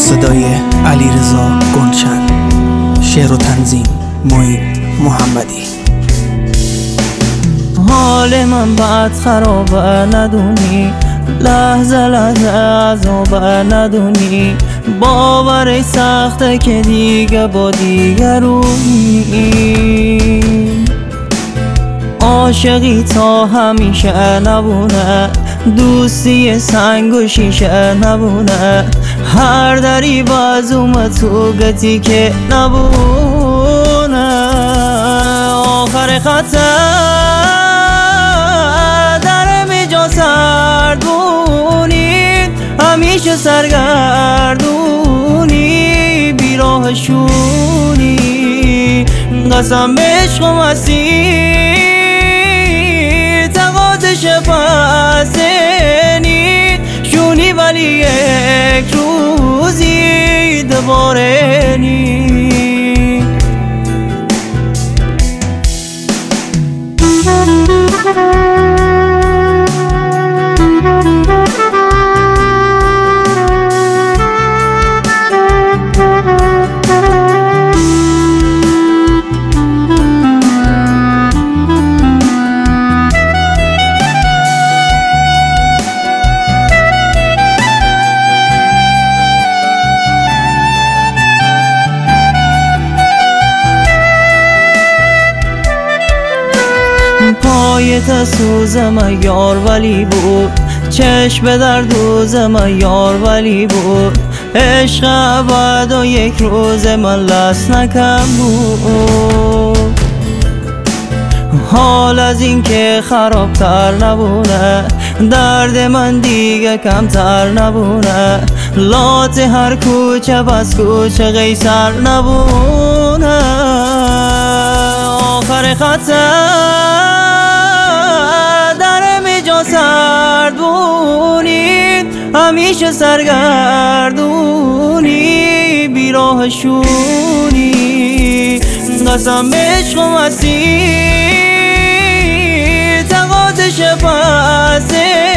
صدای علیرضا گلچن، شعر و تنظیم معین محمدی. حال من بد خرابه ندونی، لحظه لحظه عذابه ندونی، باورش سخته که دیگه با دیگرونی. عاشقی تا همیشه نبونه، دوستی سنگ و شیشه نبونه، هر دری باز اومد تو گتی که نبونه. آخر خطه در میجا سردونی، همیشه سرگردونی، بیراه شونی، قسم عشق و مسیر تقاضش پسنی، شونی ولی یک روزی دوباره نی. پایت سوزم یار ولی بود، چشم در دوزم یار ولی بود، عشق ابد و یک روز من لست نکم بود. حال از این که خرابتر نبونه، درد من دیگه کمتر نبونه، لات هر کوچه بس کوچه قیصر نبونه. آخر خطه سردونی، همیشه سرگردونی، بیراه شونی، قسم عشق و مسیر تقاضش پسنی.